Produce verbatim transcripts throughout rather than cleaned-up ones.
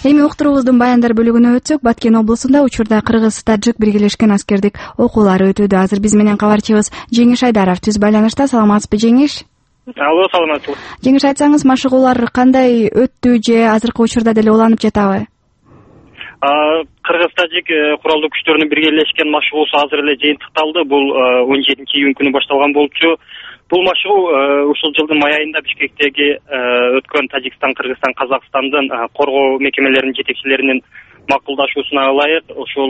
Эми уктуруубуздун баяндар бөлүгүнө өтсөк, Баткен облусунда учурда кыргыз-тажик биргелешкен аскердик окуулары өтүүдө. Азыр биз менен кабарчыбыз Жеңиш Айдаров түз байланышта. Саламатсызбы, Жеңиш? Алло, саламатсызбы. Жеңиш, айтсаңыз, машыгуулар кандай өттү же азыркы учурда деле уланып жатабы? Кыргыз-тажик куралдуу күчтөрүнүн биргелешкен машыгуусу азыр эле жыйынтыкталды. Бул он жетинчи июнь күнү башталган болчу. Бул машыгуу ушул жылдын май айында Бишкектеги өткөн Тажикстан, Кыргызстан, Казакстандын коргоо мекемелеринин жетекчилеринин макулдашуусуна ылайык ушул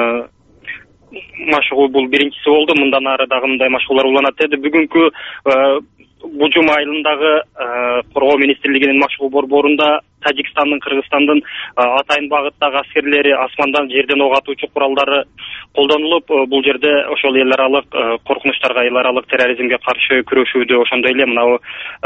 машыгуу бул биринчиси болду. Мындан ары дагы мындай машыгуулар уланат деди. Бүгүнкү Бужум айылындагы коргоо министрлигинин машыгуу борборунда Тажикстандын, Кыргызстандын атайын багыттагы аскерлери асмандан, жерден ок атуучу куралдары колдонулуп, бул жерде ошол эл аралык коркунучтарга, эл аралык терроризмге каршы күрөшүүдө, ошондой эле мына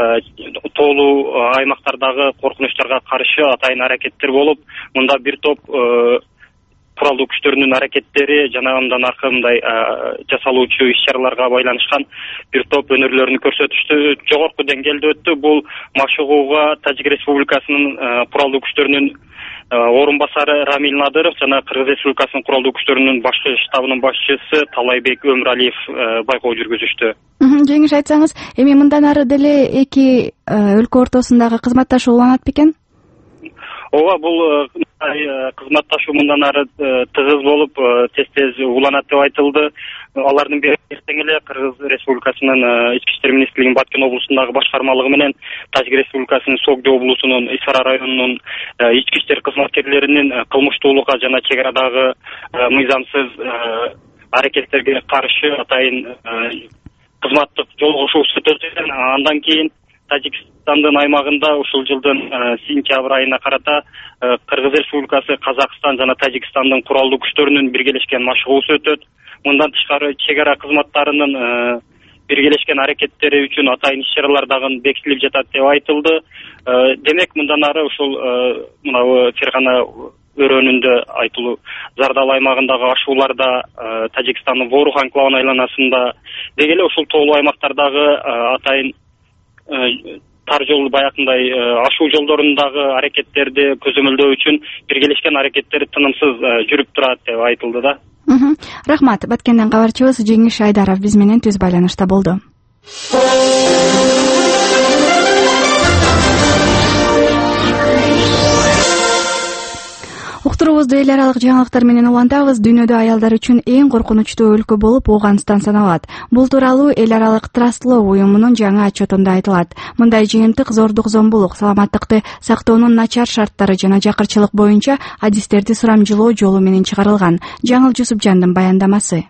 тоолуу аймактардагы коркунучтарга каршы атайын аракеттер болуп, мында бир топ куралдуу күчтөрүнүн аракеттери жана андан аркы мындай жасалуучу иш-чараларга байланышкан бир топ өнөрлөрүн көрсөтүштү. Жогорку деңгээлде өттү. Бул машыгууга Тажик Республикасынын куралдуу күчтөрүнүн орун басары Рамиль Надыров жана Кыргыз Республикасынын куралдуу күчтөрүнүн башкы штабынын башчысы Талайбек Өмүралиев байкоо жүргүзүштү. Жеңиш, айтсаңыз, эми мындан ары деле эки өлкө ортосундагы кызматташуу уланат бекен? Ооба, бул кызматташуу мындан ары тыгыз болуп, тез-тез уланат деп айтылды. Алардын бири эртең эле Кыргыз Республикасынын ички иштер министрлигинин Баткен облусундагы башкармалыгы менен Тажик Республикасынын Согди облусунун Исара районунун ички иштер кызматкерлеринин кылмыштуулукка жана чек арадагы мыйзамсыз аракеттерге каршы атайын кызматтык жолугушуусу өтөдү. Андан кийин Тажикстандын аймагында ушул жылдын сентябрь айына карата Кыргыз Республикасы, Казакстан жана Тажикстандын куралдуу күчтөрүнүн биргелешкен машыгуусу өтөт. Мындан тышкары чек ара кызматтарынын биргелешкен аракеттери үчүн атайын иш-чаралар дагы бекитилип жатат деп айтылды. Демек, мындан ары ушул мына Фергана өрөөнүндө айтылуу Зардал аймагындагы ашууларда, Тажикстандын Ворух анклавын айланасында деги эле ушул тоолуу аймактардагы атайын тар жол баягындай ашуу жолдорундагы аракеттерди көзөмөлдөө үчүн биргелешкен аракеттер тынымсыз жүрүп турат деп айтылды да. Рахмат. Баткенден кабарчыбыз Жеңиш Айдаров биз менен түз байланышта болду. Уктуруубузду эл аралык жаңылыктар менен улантабыз. Дүйнөдө аялдар үчүн эң коркунучтуу өлкө болуп Ооганстан саналат. Бул тууралуу эл аралык Trust Law уюмунун жаңы отчетунда айтылат. Мындай жыйынтык зордук, зомбулук, саламаттыкты сактоонун начар шарттары жана жакырчылык боюнча адистерди сурамжылоо жолу менен чыгарылган. Жаңыл Жусупжандын баяндамасы.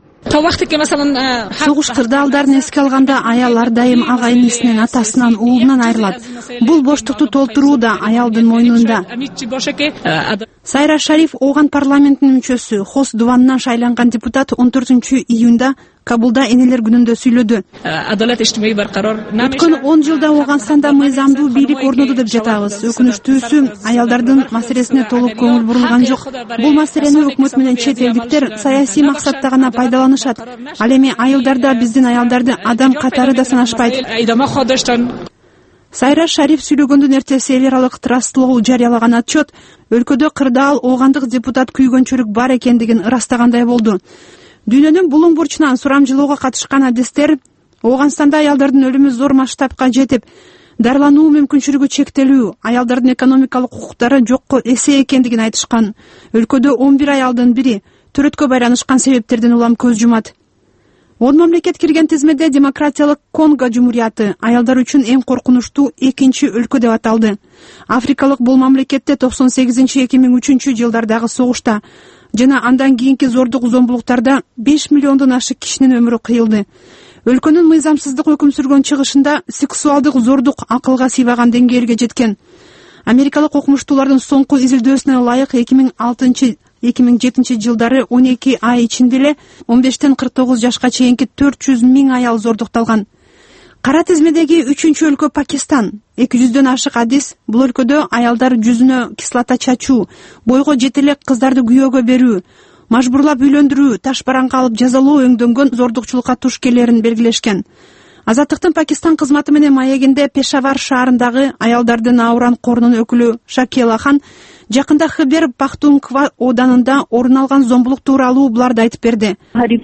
Согуш кырдаалдарын эске алганда аял ар дайым ага инисинен, атасынан, уулунан айрылат. Бул боштукту толтуруу да аялдын мойнунда. Сайра Шариф Ооган парламентинин мүчөсү, Хос дубанынан шайланган депутат он төртүнчү июнда Кабулда энелер күнүндө сүйлөдү. Өткөн он жылда Ооганстанда мыйзамдуу бийлик орноду деп жатабыз. Өкүнүчтүүсү, аялдардын маселесине толук көңүл бурулган жок. Бул маселени өкмөт менен чет элдиктер саясий максатта гана пайдаланышат. Ал эми айылдарда биздин аялдарды адам катары да санашпайт. Сайра Шариф сүйлөгөндүн эртеси эл аралык Trust Law жарыялаган отчет өлкөдө кырдаал оогандык депутат күйгөнчөлүк бар экендигин ырастагандай болду. Дүйнөнүн булуң бурчунан сурамжылоого катышкан адистер Ооганстанда аялдардын өлүмү зор масштабка жетип, дарылануу мүмкүнчүлүгү чектелүү, аялдардын экономикалык укуктары жокко эсе экендигин айтышкан. Өлкөдө он бир аялдын бири төрөткө байланышкан себептерден улам көз жумат. Он мамлекет кирген тизмеде Демократиялык Конго Жумурияты аялдар үчүн эң коркунучтуу экинчи өлкө деп аталды. Африкалык бул мамлекетте токсон сегизинчи эки миң үчүнчү жылдардагы согушта жана андан кийинки зордук зомбулуктарда беш миллиондон ашык кишинин өмүрү кыйылды. Өлкөнүн мыйзамсыздык өкүм сүргөн чыгышында сексуалдык зордук акылга сыйбаган деңгээлге жеткен. Америкалык окумуштуулардын соңку изилдөөсүнө ылайык эки миң алтынчы эки миң жетинчи жылдары он эки ай ичинде эле он бештен кырк тогуз жашка чейинки төрт жүз миң аял зордукталган. Кара тизмедеги үчүнчү өлкө Пакистан. эки жүздөн ашык адис бул өлкөдө аялдар жүзүнө кислота чачуу, бойго жете элек кыздарды күйөөгө берүү, мажбурлап үйлөндүрүү, таш бараңга алып жазалоо өңдөнгөн зордукчулукка туш келерин белгилешкен. Азаттыктын Пакистан кызматы менен маегинде Пешавар шаарындагы аялдардын ауыран корунун өкүлү Шакела Хан Жакында Хыбер Пахтунква ооданында орун алган зомбулук тууралуу буларды айтып берди.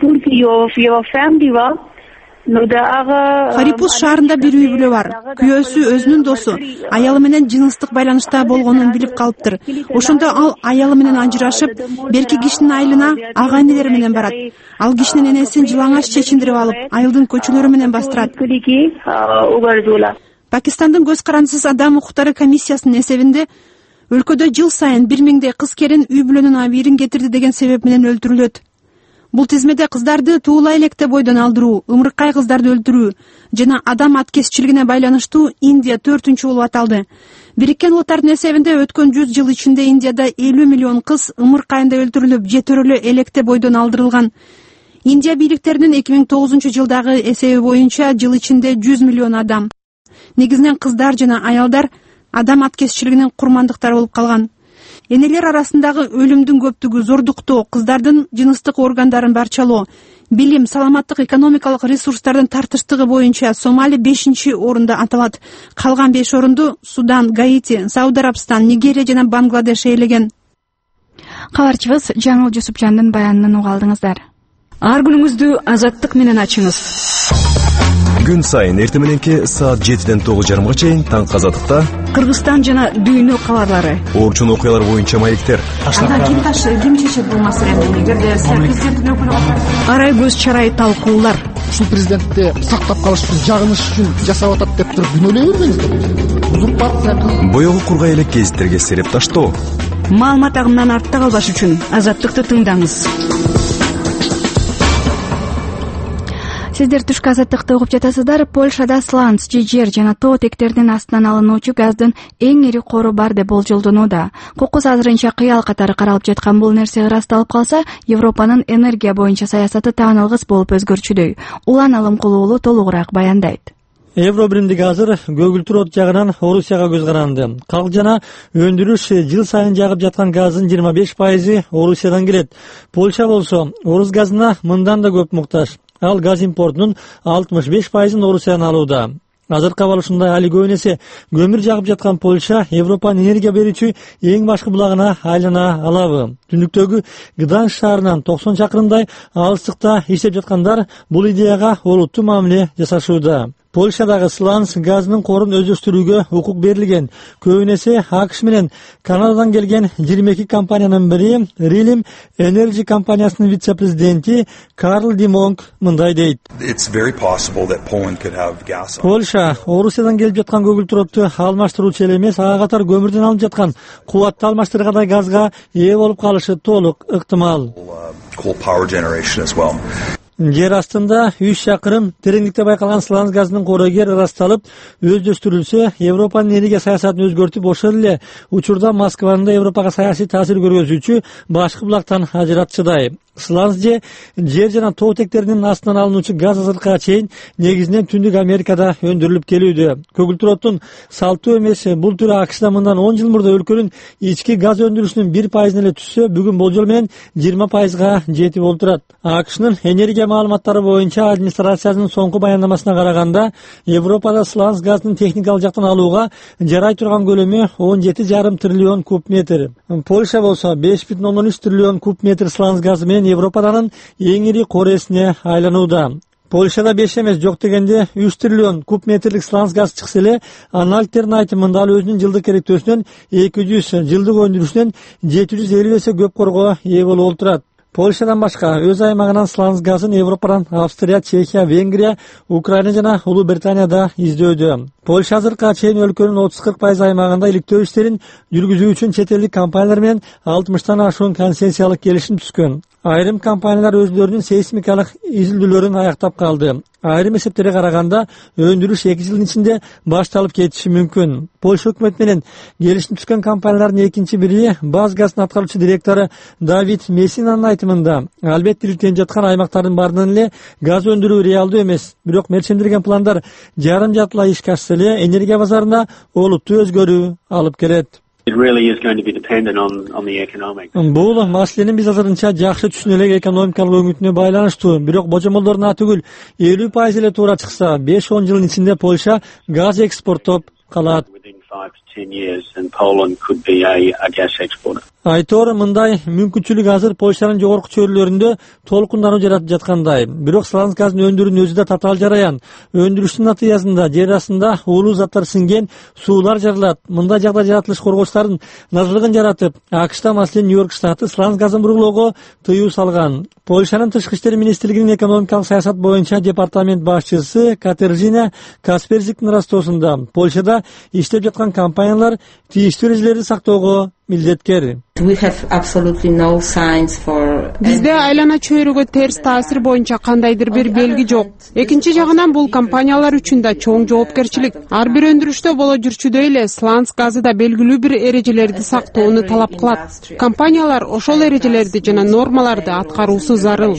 Харипус шаарында бир үй бүлө бар. Күйөөсү өзүнүн досу аялы менен жыныстык байланышта болгонун билип калыптыр. Ошондо ал аялы менен ажырашып, берки кишинин айылына ага энелери менен барат. Ал кишинин энесин жылаңач чечиндирип алып, айылдын көчөлөрү менен бастырат. Пакистандын көз карандысыз адам укуктары комиссиясынын эсебинде өлкөдө жыл сайын бир миңдей кыз келин үй бүлөнүн абийирин кетирди деген себеп менен өлтүрүлөт. Бул тизмеде кыздарды туулай электе бойдон алдыруу, ымыркай кыздарды өлтүрүү жана адам аткезчилигине байланыштуу Индия төртүнчү болуп аталды. Бириккен Улуттардын эсебинде өткөн жүз жыл ичинде Индияда элүү миллион кыз ымыркайында өлтүрүлүп, жетөрөлө электе бойдон алдырылган. Индия бийликтеринин эки миң тогузунчу жылдагы эсеби боюнча жыл ичинде жүз миллион адам, негизинен кыздар жана аялдар, адам аткезчилигинин курмандыктары болуп калган. Энелер арасындагы өлүмдүн көптүгү зордуктоо, кыздардын жыныстык органдарын барчалоо, билим, саламаттык, экономикалык ресурстардын тартыштыгы боюнча Сомали бешинчи орунда аталат. Калган беш орунду Судан, Гаити, Сауд Арабстан, Нигерия жана Бангладеш ээлеген. Кабарчыбыз Жаңыл Жусупжандын баянын уга алдыңыздар. Ар күнүңүздү азаттык менен ачыңыз. Күн сайын эрте мененки саат жетиден тогуз жарымга чейин Таңкы Азаттыкта Кыргызстан жана дүйнө кабарлары, орчун окуялар боюнча маектер. Анда ким ташы, ким чечет бул маселени? Эгерде президенттин өкүлү болсо, арай көз чарай талкуулар. Ушул президентти сактап калыш үчүн, жагыныш үчүн жасап атат деп туруп күнөөлөй бербеңиздер. Узурпация. Боёгу кургай элек гезиттерге сереп таштоо. Маалымат агымынан артта калбаш үчүн Азаттыкты тыңдаңыз. Сиздер түшкү азаттыкты угуп жатасыздар. Польшада сланц, жер жана тоо тектердин астынан алынуучу газдын эң ири кору бар деп болжолдонууда. Кокус азырынча кыял катары каралып жаткан бул нерсе ырасталып калса, Европанын энергия боюнча саясаты таанылгыс болуп өзгөрчүдөй. Улан Алымкулуулу толугураак баяндайт. Евро биримдиги азыр көгүлтүр от жагынан Орусияга көз каранды. Калк жана өндүрүш жыл сайын жагып жаткан газдын жыйырма беш пайызы Орусиядан келет. Польша болсо орус газына мындан да көп муктаж. Ал газ импортунун алтымыш беш пайызын Орусиядан алууда. Азыркы абал ушундай, али көп эсе көмүр жагып жаткан Польша Европанын энергия берүүчү эң башкы булагына айлана алабы? Түндүктөгү Гданьск шаарынан токсон чакырымдай алыстыкта иштеп жаткандар бул идеяга олуттуу мамиле жасашууда. Польшадагы сланц газынын корун өздөштүрүүгө укук берилген. Көбүнесе АКШ менен Канададан келген жыйырма эки компаниянын бири Рилим Energy компаниясынын вице-президенти Карл Димонг мындай дейт. Польша Орусиядан келип жаткан көгүлтүр отту алмаштыруучу эле эмес, ага катар көмүрдөн алынып жаткан кубатты алмаштыргандай газга ээ болуп калышы толук ыктымал. Жер астында үч чакырым тереңдикте байкалган сланц газынын кору эгер ырасталып өздөштүрүлсө, Европанын энергия саясатын өзгөртүп, ошол эле учурда Москванын да Европага саясий таасир көргөзүүчү башкы булактан ажыратчыдай. Сланц же жер жана тоо тектеринин астынан алынуучу газ азыркыга чейин негизинен Түндүк Америкада өндүрүлүп келүүдө. Көгүлтүр оттун салттуу эмес бул түрү АКШда мындан он жыл мурда өлкөнүн ички газ өндүрүшүнүн бир пайызына эле түшсө, бүгүн болжол менен жыйырма пайызга жетип олтурат. АКШнын энергия маалыматтары боюнча администрациясынын соңку баяндамасына караганда, Европада сланц газдын техникалык жактан алууга жарай турган көлөмү он жети жарым триллион куб метр. Польша болсо беш бүтүн ондон үч триллион куб метр сланц газы менен Европаданын эң ири коресине айланууда. Польшада беш эмес, жок дегенде үч триллион куб метрлик сланц газ чыкса эле, анын альтернативы мында ал өзүнүн жылдык керектөөсүнөн эки жүз, жылдык өндүрүшүнөн жети жүз элүү эсе көп корго ээ болуп олтурат. Польшадан башка өз аймагынан сланц газын Европадан Австрия, Чехия, Венгрия, Украина жана Улуу Британияда издөөдө. Польша азыркыга чейин өлкөнүн отуз кырк пайыз аймагында иликтөө иштерин жүргүзүү үчүн чет элдик компаниялар менен алтымыштан ашуун концессиялык келишим түзгөн. Айрым компаниялар өздөрүнүн сейсмикалык изилдөөлөрүн аяктап калды. Айрым эсептерге караганда өндүрүш эки жылдын ичинде башталып кетиши мүмкүн. Польша өкмөтү менен келишим түзгөн компаниялардын экинчи бири Баз газдын аткаруучу директору Давид Мессинанын айтымында, албетте иликтенип жаткан аймактардын баарынан эле газ өндүрүү реалдуу эмес, бирок мерчемдирген пландар жарым жартылай ишке ашса эле энергия базарына олуттуу өзгөрүү алып келет. Бул маселенин биз азырынча жакшы түшүнө элек экономикалык өңүтүнө байланыштуу, бирок божомолдордун аты түгүл элүү пайыз эле туура чыкса, беш он жылдын ичинде Польша газ экспорттоп калат. ten years and Poland could be a, a gas exporter. Айтор мындай мүмкүнчүлүк азыр Польшанын жогорку чөйрөлөрүндө толкундануу жаратып жаткандай. Бирок сланц газын өндүрүүнүн өзү да татаал жараян. Өндүрүштүн натыйжасында жер астында уулуу заттар сиңген суулар жарылат. Мындай жагдай жаратылыш коргоочулардын назарлыгын жаратып, АКШта, маселен Нью-Йорк штаты сланц газын буруглоого тыюу салган. Польшанын тышкы иштер министрлигинин экономикалык саясат боюнча департамент башчысы Катержина Касперзиктин растоосунда Польшада иштеп жаткан компаниялар тийиштүү эрежелерди сактоого милдеткер. Бизде айлана чөйрөгө терс таасир боюнча кандайдыр бир белги жок. Экинчи жагынан бул компаниялар үчүн да чоң жоопкерчилик. Ар бир өндүрүштө боло жүрчүдөй эле сланц газы да белгилүү бир эрежелерди сактоону талап кылат. Компаниялар ошол эрежелерди жана нормаларды аткаруусу зарыл.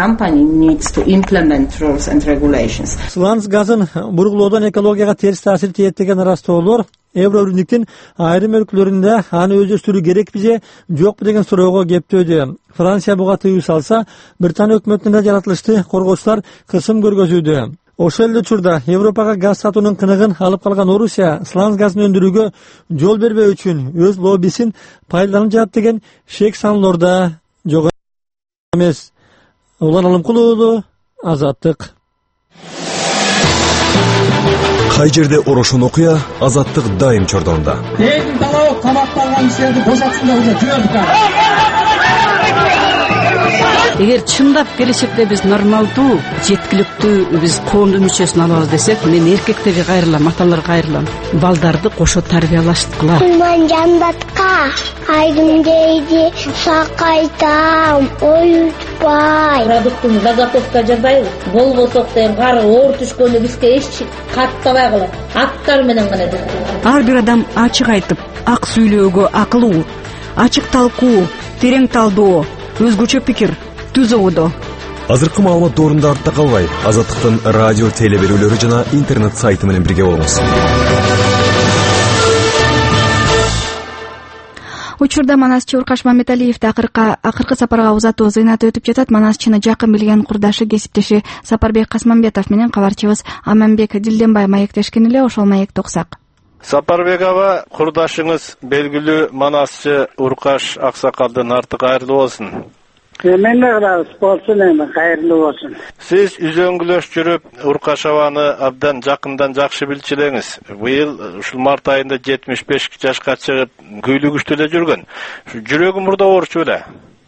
Сланц газын буруглоодон экологияга терс таасир тийет деген ырастоолор Еврорүндүктүн айрым өлкөлөрүндө аны өздөштүрүү керекпи же жокпу деген суроого кептөөдө. Франция буга тыюу салса, Британия өкмөтүнүн жаратылышты коргоочулар кысым көргөзүүдө. Ошол эле учурда Европага газ сатуунун кыныгын алып калган Орусия сланц газын өндүрүүгө жол бербөө үчүн өз лоббисин пайдаланып жатат деген шек саналар да жок эмес. Улан Алымкулуу уулу, Азаттык. Кай жерде орошон окуя, Азаттык дайым чордонда. Элдин талабы камакталган кишилерди бошотсун деп жүрөбүз. Эгер чындап келечекте биз нормалдуу, жеткиликтүү биз коомдун мүчөсүн алабыз десек, мен эркектерге кайрылам, аталарга кайрылам. Балдарды кошо тарбиялаштыкыла. Мен жандатка айдым дейди, сакайтам, оютпай. Продуктун заготовка жасайбыз. Болбосок деген кар оор түшкөндө бизге эч каттабай калат. Аттар менен гана жүрөт. Ар бир адам ачык айтып, ак сүйлөөгө акылуу, ачык талкуу, терең талдоо, өзгөчө пикир түзүүдө. Азыркы маалымат доорунда артта калбай, Азаттыктын радио теле берүүлөрү жана интернет сайты менен бирге болуңуз. Учурда манасчы Уркаш Мамедалиевди акыркы акыркы сапарга узатуу зыйнаты өтүп жатат. Манасчыны жакын билген курдашы, кесиптеши Сапарбек Касманбетов менен кабарчыбыз Аманбек Дилденбай маектешкен эле, ошол маекти уксак. Сапарбек аба, курдашыңыз белгилүү манасчы Уркаш Аксакалдын арты кайырлуу болсун. Мен да кылабыз, болсун эми, кайырлуу болсун. Сиз үзөңгүлөш жүрүп, Уркаш абаны абдан жакындан жакшы билчилеңиз. Быйыл ушул март айында жетимиш беш жашка чыгып, күйлүгүштө эле жүргөн. Жүрөгү мурда оорчу эле.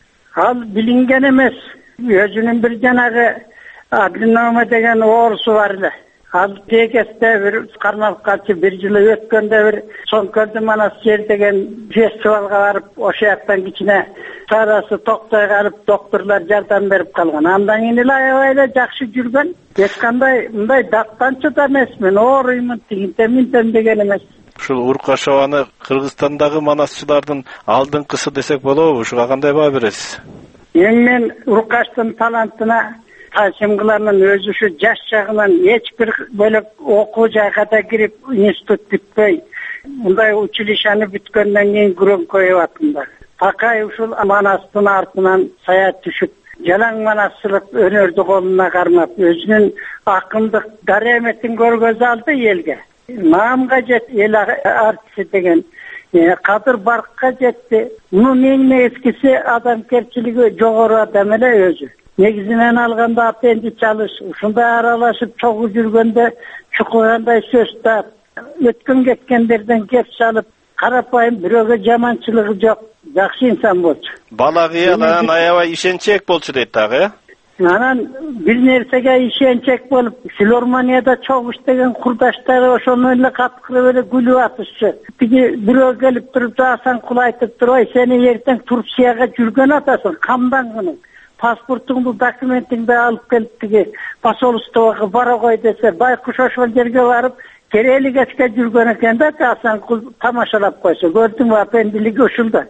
Ал билинген эмес. Өзүнүн бир жанагы адренома деген оорусу бар эле. Ал тегесте бир кармалыкчы бир жылы өткөндө бир Соңкөлдү манас жер деген фестивалга барып, ошо жактан кичине сарасы токтой калып, докторлор жардам берип калган. Андан кийин эле аябай эле жакшы жүргөн. Эч кандай мындай даттанчу да эмесмин, ооруймун, тигинтем минтем деген эмес. Ушул Уркаш абаны Кыргызстандагы манасчылардын алдыңкысы десек болобу? Ушуга кандай баа бересиз? Эми мен Уркаштын талантына Ташимгылардын өзү ушу жаш жагынан эч бир бөлөк окуу жайга да кирип, институт бүтпөй, мындай училищаны бүткөндөн кийин күрөңкөйүп атымда. Такай ушул манастын артынан саят түшүп, жалаң манасчылык өнөрдү колуна кармап, өзүнүн акындык дареметин көргөзө алды элге. Наамга жет эл артиси деген кадыр баркка жетти. Мунун эң негизгиси адамгерчилиги жогору адам эле өзү. Негизинен алганда апенди чалыш, ушундай аралашып чогуу жүргөндө чукугандай сөз таап, өткөн кеткендерден кеп салып, карапайым бирөөгө жаманчылыгы жок, жакшы инсан болчу. Бала кыялан аябай ишенчек болчу дейт дагы, э? Анан бир нерсеге ишенчек болуп, филармонияда чогуу иштеген курдаштары ошону эле каткырып эле күлүп атышчы. Тиги бирөө келип туруп, Асанкул айтып туруп, "Ой, сени эртең Турцияга жүргөн атасың, камдангының. Паспортуңду, документиңди алып келип тиги посольствого бара кой" десе, байкуш ошол жерге барып, керели кечке жүргөн экен да, Асанкул тамашалап койсо, көрдүңбү апендилиги ушунда.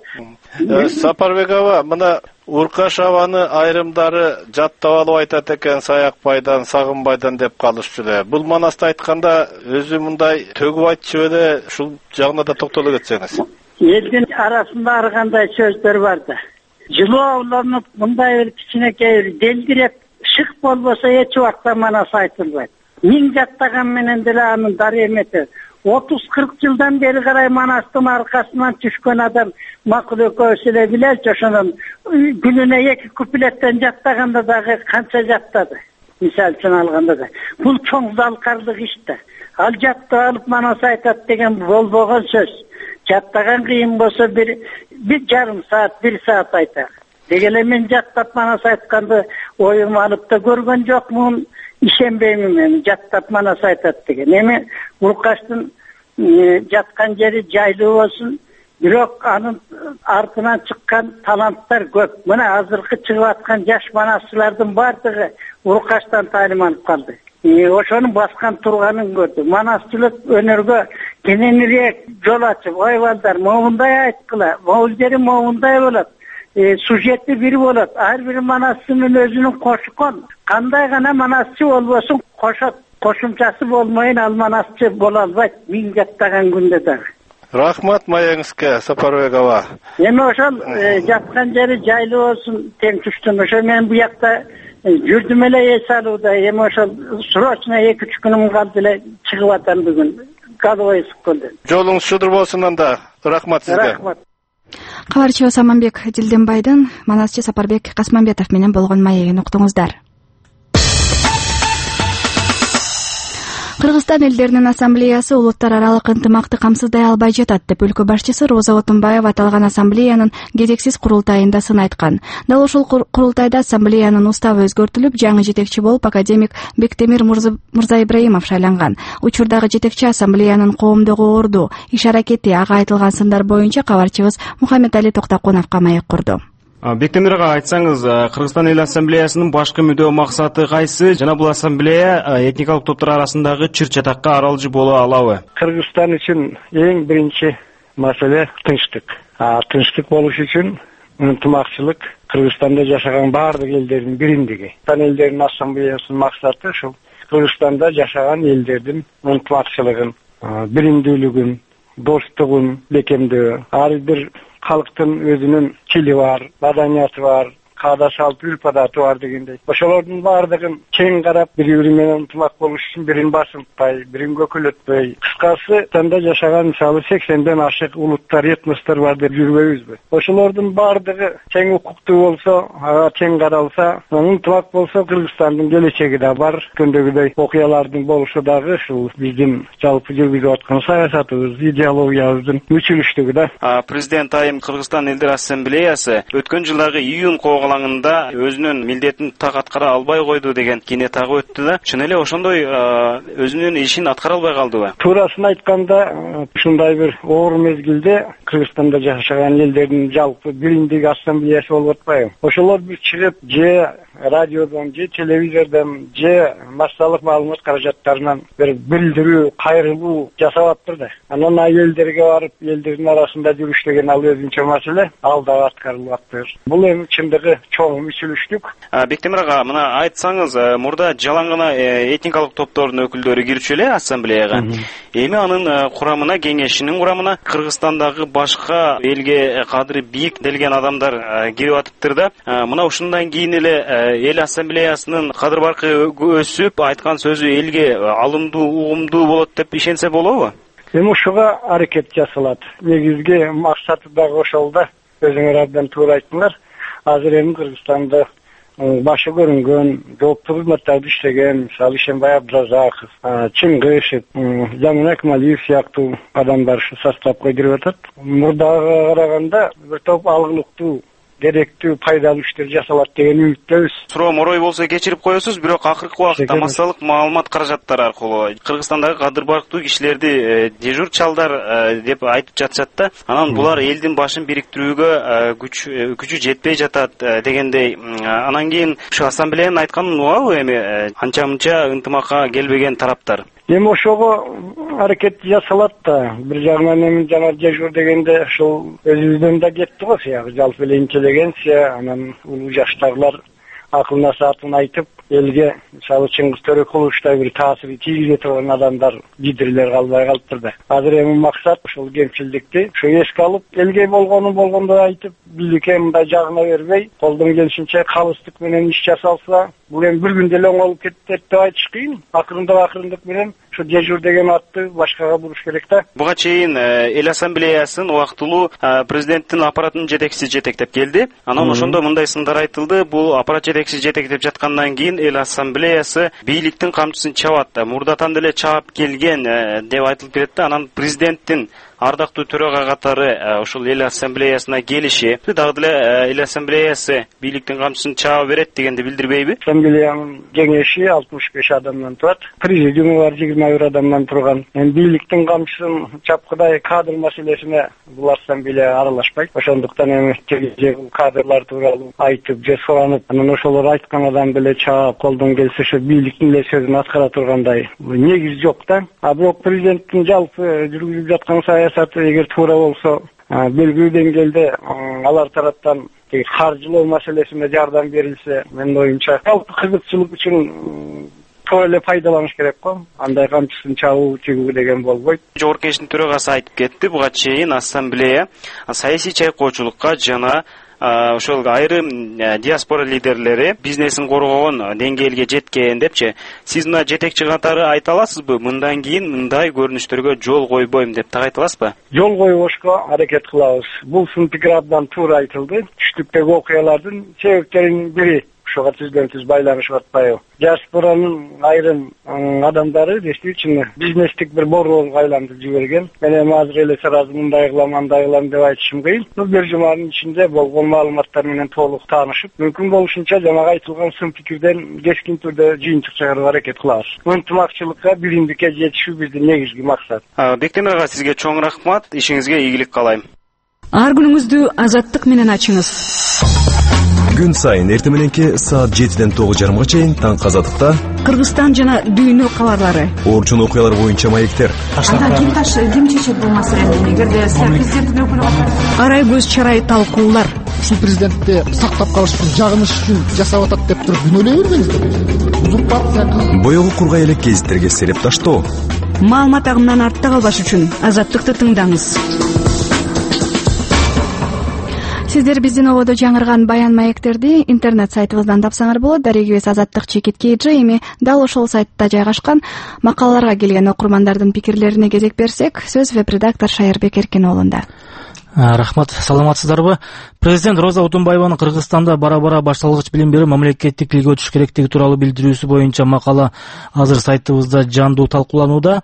Сапарбек аба, мына Уркаш абаны айрымдары жаттап алып айтат экен, Саякбайдан, Сагынбайдан деп калышчу эле. Бул манасты айтканда өзү мындай төгүп айтчу эле, ушул жагына да токтоло кетсеңиз. Элдин арасында ар кандай сөздөр бар да. Жылуу ауланып, мындай бир кичинекей делдиреп, шык болбосо эч убакта манас айтылбайт. Миң жаттаган менен деле анын даремети. отуз кырк жылдан бери карай Манастын аркасынан түшкөн адам макул экөөбүз эле билебиз. Ошонун күнүнө эки куплеттен жаттаганда дагы канча жаттады. Мисал үчүн алганда да. Бул чоң залкардык иш да. Ал жаттап алып манас айтат деген болбогон сөз. Жаттаган кыйын болсо бир бир жарым саат, бир саат айтар. Дегеле мен жаттап манас айтканды оюм алып да көргөн жокмун, ишенбеймин мен жаттап манас айтат деген. Эми Уркаштын жаткан жери жайлуу болсун, бирок анын артынан чыккан таланттар көп. Мына азыркы чыгып аткан жаш манасчылардын бардыгы Уркаштан таалим алып калды. Ошонун баскан турганын көрдү. Манасчылык өнөргө кененирээк жол ачып, ой балдар, моундай айткыла, могул жери моундай болот. Сюжети бир болот. Ар бир манасчынын өзүнүн кошкон. Кандай гана манасчы болбосун кошот. Кошумчасы болмойын ал манасчы боло албайт. Миң жаттаган күндө дагы. Рахмат маеңизге, Сапарбекова. Эми ошол жаткан жери жайлуу болсун, тең түштүм. Ошо мен буякта жүрдүм эле эс алууда. Эми ошол срочно эки үч күнүм калды эле чыгып атам бүгүн. Кадовой ысыккөлдөн. Жолуңуз шудур болсун анда. Рахмат сизге. Рахмат. Кабарчы Осаманбек Дилденбайдын манасчы Сапарбек Касманбетов менен болгон маегин уктуңуздар. Кыргызстан элдеринин ассамблеясы улуттар аралык ынтымакты камсыздай албай жатат деп өлкө башчысы Роза Отунбаева аталган ассамблеянын кезексиз курултайында сын айткан. Дал ушул курултайда ассамблеянын уставы өзгөртүлүп, жаңы жетекчи болуп академик Бектемир Мырза Ибраимов шайланган. Учурдагы жетекчи ассамблеянын коомдогу орду, иш аракети, ага айтылган сындар боюнча кабарчыбыз Мухаммедали Токтокуновго маек курду. Бектемир ага, айтсаңыз, Кыргызстан эл ассамблеясынын башкы мүдөө максаты кайсы жана бул ассамблея этникалык топтор арасындагы чыр чатакка аралжы боло алабы? Кыргызстан үчүн эң биринчи маселе тынчтык. Тынчтык болуш үчүн ынтымакчылык, Кыргызстанда жашаган баардык элдердин биримдиги. Кыргызстан элдеринин ассамблеясынын максаты ушул Кыргызстанда жашаган элдердин ынтымакчылыгын, биримдүүлүгүн, достугун бекемдөө. Ар бир калктын өзүнүн тили бар, маданияты бар, каада салт үрп адаты бар дегендей. Ошолордун баардыгын кең карап, бири-бири менен ынтымак болуш үчүн бирин басынтпай, бирин көкөлөтпөй. Кыскасы, танда жашаган мисалы сексенден ашык улуттар, этностор бар деп жүрбөйбүзбү? Ошолордун баардыгы тең укуктуу болсо, ага тең каралса, ынтымак болсо, Кыргызстандын келечеги да бар. Күндөгүдөй окуялардын болушу дагы ушул биздин жалпы жүргүзүп аткан саясатыбыз, идеологиябыздын мүчүлүштүгү да. Президент айым Кыргызстан элдер ассамблеясы өткөн жылдагы июнь алаңында өзүнүн милдетин так аткара албай койду деген кене тагып өттү да. Чын эле ошондой өзүнүн ишин аткара албай калдыбы? Туурасын айтканда, ушундай бир оор мезгилде Кыргызстанда жашаган элдердин жалпы биримдик ассамблеясы болуп атпайбы? Ошолор бир чыгып, же радиодон, же телевизордон, же массалык маалымат каражаттарынан бир билдирүү, кайрылуу жасап атты да. Анан элдерге барып, элдердин арасында жүрүш деген ал өзүнчө маселе, ал дагы аткарылып атты. Бул эми чындыгы чоң мүчүлүштүк. Бектемир ага, мына айтсаңыз, мурда жалаң гана этникалык топтордун өкүлдөрү кирчү эле ассамблеяга. Эми анын курамына, кеңешинин курамына Кыргызстандагы башка элге кадыры бийик делген адамдар кирип атыптыр да. Мына ушундан кийин эле эл ассамблеясынын кадыр баркы өсүп, айткан сөзү элге алымдуу, угумдуу болот деп ишенсе болобу? Эми ушуга аракет жасалат. Негизги максаты дагы ошол да. Өзүңөр абдан туура айттыңар. Азыр эми Кыргызстанда башы көрүнгөн, жооптуу кызматтарды иштеген, мисалы Ишенбай Абдразаков, Чыңгышев, Жамин Акмалиев сыяктуу адамдар ушу составга кирип атат. Мурдага караганда бир топ алгылыктуу, керектүү, пайдалуу иштер жасалат деген үмүттөбүз. Суроом орой болсо кечирип коесуз, бирок акыркы убакытта массалык маалымат каражаттары аркылуу Кыргызстандагы кадыр барктуу кишилерди дежур чалдар деп айтып жатышат да. Анан булар элдин башын бириктирүүгө күч күчү жетпей жатат дегендей. Анан кийин ушу ассамблеянын айтканын угабы эми анча-мынча ынтымакка келбеген тараптар? Эми ошого аракет жасалат да. Бир жагынан эми жана дежур дегенде ошол өзүбүздөн да кетти го сыягы. Жалпы эле интеллигенция, анан улуу жаштагылар акыл насаатын айтып, элге мисалы Чыңгыз Төрөкуловчтай бир таасири тийгизе турган адамдар, лидерлер калбай калыптыр да. Азыр эми максат ошол кемчилдикти ушу эске алып, элге болгону болгондой айтып, бийликке мындай жагына бербей, колдон келишинче калыстык менен иш жасалса, бул эми бир күндө эле оңолуп кетет деп айтыш кыйын. Акырындап акырындык менен ушу дежур деген атты башкага буруш керек да. Буга чейин эл ассамблеясын убактылуу президенттин аппаратынын жетекчиси жетектеп келди. Анан ошондо мындай сындар айтылды. Бул аппарат жетекчиси жетектеп жаткандан кийин эл ассамблеясы бийликтин камчысын чабат да. Мурдатан деле чаап келген деп айтылып келет да. Анан президенттин ардактуу төрага катары ушул эл ассамблеясына келиши, дагы деле эл ассамблеясы бийликтин камчысын чаба берет дегенди билдирбейби? Ассамблеянын кеңеши алтымыш беш адамдан турат. Президиуму бар жыйырма бир адамдан турган. Эми бийликтин камчысын чапкыдай кадр маселесине бул ассамблея аралашпайт. Ошондуктан эми келечек кадрлар тууралуу айтып же суранып, анан ошолор айткан адам деле чаап колдон келсе ошо бийликтин эле сөзүн аткара тургандай негиз жок да. А бирок президенттин жалпы жүргүзүп жаткан саясаты эгер туура болсо, белгилүү деңгээлде алар тараптан каржылоо маселесине жардам берилсе, менин оюмча жалпы кызыкчылык үчүн туура эле пайдаланыш керек го. Андай камчысын чабуу чыгуу деген болбойт. Жогорку кеңештин төрагасы айтып кетти, буга чейин ассамблея саясий чайкоочулукка жана ошол айрым диаспора лидерлери бизнесин коргогон деңгээлге жеткен депчи. Сиз мына жетекчи катары айта аласызбы? Мындан кийин мындай көрүнүштөргө жол койбойм деп так айта аласызбы? Жол койбошко аракет кылабыз. Бул сын пикир абдан туура айтылды. Түштүктөгү окуялардын себептеринин бири ошого түздөн түз байланышып атпайбы? Диаспоранын айрым адамдары действительно бизнестик бир борборго айлантып жиберген. Мен эми азыр эле сразу мындай кылам, андай кылам деп айтышым кыйын. Бул бир жуманын ичинде болгон маалыматтар менен толук таанышып, мүмкүн болушунча жанагы айтылган сын пикирден кескин түрдө жыйынтык чыгарууга аракет кылабыз. Ынтымакчылыкка, биримдикке жетишүү биздин негизги максат. Бектемир ага, сизге чоң рахмат. Ишиңизге ийгилик каалайм. Ар күнүңүздү азаттык менен ачыңыз. Күн сайын эртең мененки саат жетиден тогуз жарымга чейин таң казадыкта Кыргызстан жана дүйнө кабарлары, орчун окуялар боюнча маектер. Анда ким таш ким чечет бул маселени? Эгерде президенттин өкүлү арай көз чарай талкуулар. Ушул президентти сактап калыш үчүн, жагыныш үчүн жасап атат деп туруп күнөөлөй бербеңиздер. Узурпация. Боёгу кургай элек гезиттерге сереп таштоо. Маалымат агымынан артта калбаш үчүн азаттыкты тыңдаңыз. Сиздер биздин ободо жаңырган баян маектерди интернет сайтыбыздан тапсаңар болот. Дарегибиз Азаттык чекит кейджи. Эми дал ошол сайтта жайгашкан макалаларга келген окурмандардын пикирлерине кезек берсек, сөз веб-редактор Шайырбек Эркиноолунда. Рахмат, саламатсыздарбы? Президент Роза Отунбаеванын Кыргызстанда бара-бара башталгыч билим берүү мамлекеттик тилге өтүш керектиги тууралуу билдирүүсү боюнча макала азыр сайтыбызда жандуу талкууланууда.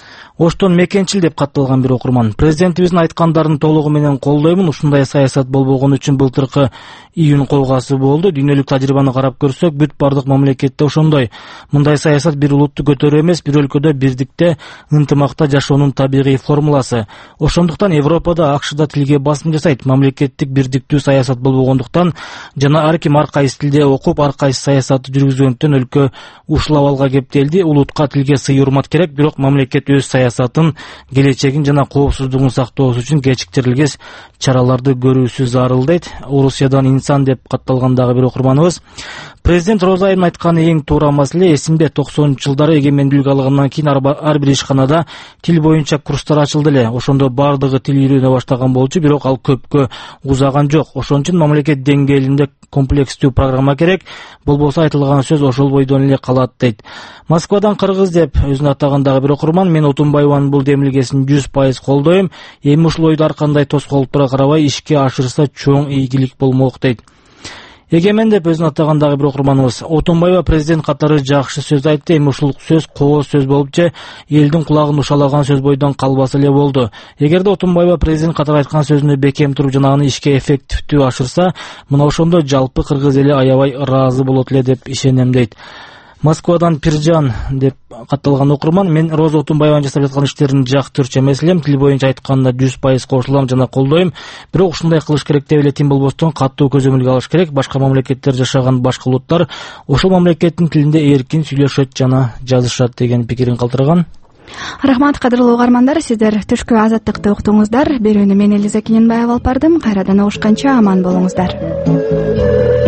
Оштон мекенчил деп катталган бир окурман. Президентибиздин айткандарын толугу менен колдоймун. Ушундай саясат болбогон үчүн былтыркы июнь колгасы болду. Дүйнөлүк тажрыйбаны карап көрсөк, бүт бардык мамлекетте ошондой. Мындай саясат бир улутту көтөрүү эмес, бир өлкөдө бирдикте, ынтымакта жашоонун табигый формуласы. Ошондуктан Европада, АКШда тилге басым жасайт. Мамлекеттик бирдиктүү саясат болбогондуктан жана ар ким ар кайсы тилде окуп, ар кайсы саясатты жүргүзгөндүктөн өлкө ушул абалга кептелди. Улутка, тилге сый урмат керек, бирок мамлекет өз саясатын, келечегин жана коопсуздугун сактоосу үчүн кечиктирилгес чараларды көрүүсү зарыл дейт. Орусиядан инсан деп катталгандагы бир окурманыбыз. Президент Роза айнын айтканы эң туура маселе. Эсимде токсонунчу жылдары эгемендүүлүк алгандан кийин ар бир ишканада тил боюнча курстар ачылды эле. Ошондо бардыгы тил үйрөнө баштаган болчу, бирок ал көпкө узаган жок. Ошон үчүн мамлекет деңгээлинде комплекстүү программа керек. Болбосо айтылган сөз ошол бойдон эле калат дейт. Москвадан кыргыз деп өзүн атагандагы бир окурман, мен Отунбаеванын бул демилгесин жүз пайыз колдойм. Эми ушул ойду ар кандай тоскоолдуктарга карабай ишке ашырса чоң ийгилик болмок дейт. Эгемен деп өзүн атагандагы бир окурманыбыз. Отунбаева президент катары жакшы сөз айтты. Эми ушул сөз кооз сөз болуп же элдин кулагын ушалаган сөз бойдон калбаса эле болду. Эгерде Отунбаева президент катары айткан сөзүнө бекем туруп жана аны ишке эффективдүү ашырса, мына ошондо жалпы кыргыз эли аябай ыраазы болот эле деп ишенем дейт. Москвадан Пиржан деп катталган окурман, мен Роза Отунбаеванын жасап жаткан иштерин жактырчу эмес элем, тил боюнча айтканда жүз пайыз кошулам жана колдойм. Бирок ушундай кылыш керек деп эле, тим болбостон катуу көзөмөлгө алыш керек. Башка мамлекеттер жашаган башка улуттар ошол мамлекеттин тилинде эркин сүйлөшөт жана жазышат деген пикирин калтырган. Рахмат, кадырлуу угармандар, сиздер түшкү азаттыкты уктуңуздар. Берүүнү мен Элиза Кененбаева алып бардым. Кайрадан угушканча аман болуңуздар.